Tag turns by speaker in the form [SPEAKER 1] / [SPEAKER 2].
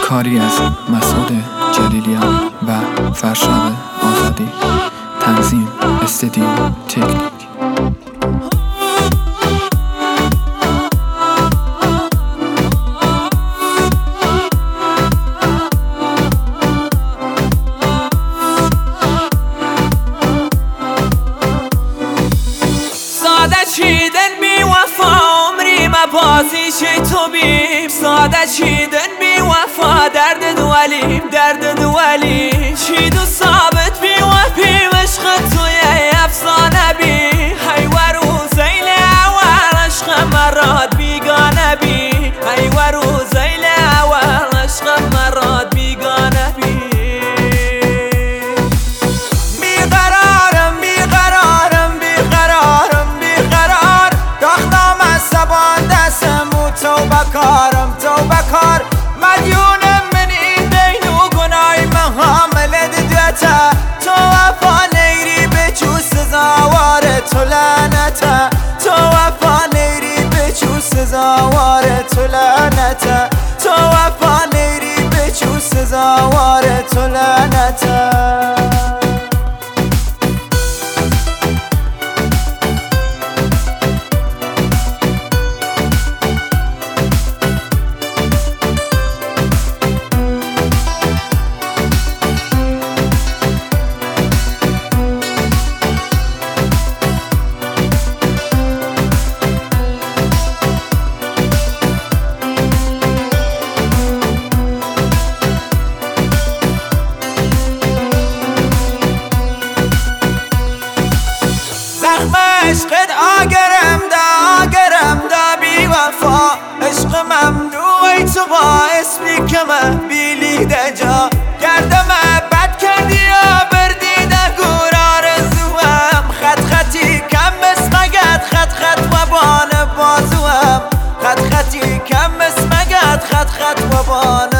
[SPEAKER 1] کاری از مسعود جلیلیان و فرشاد آزادی. تنظیم استدیو تکنیک.
[SPEAKER 2] ساده چیدن بی وفا عمری مبازی چی تو بیم. ساده چیدن بی وفا درد دوالیم درد دوالیم. چید و ثابت بی وفی عشق توی افسانه بی. هی ورو زیل اول عشق مراد بیگانه بی. هی ورو زیل اول عشق مراد بیگانه بی.
[SPEAKER 3] توبه کار مدیونم من این دین و گناهی من حامل دیتا. تو وفا نیری به چو سزاوار تو لعنتا. تو وفا نیری به چو سزاوار تو لعنتا. تو وفا نیری به چو سزاوار تو لعنتا. زخم عشقت آگرم دا بی وفا. عشق ممنوعی تو باعث بی که من بیلی دجا. گردم بد کردی یا بردی در گور آرزوام. خطی کم اسمگت خط و بان بازوام. خطی کم اسمگت خط و بان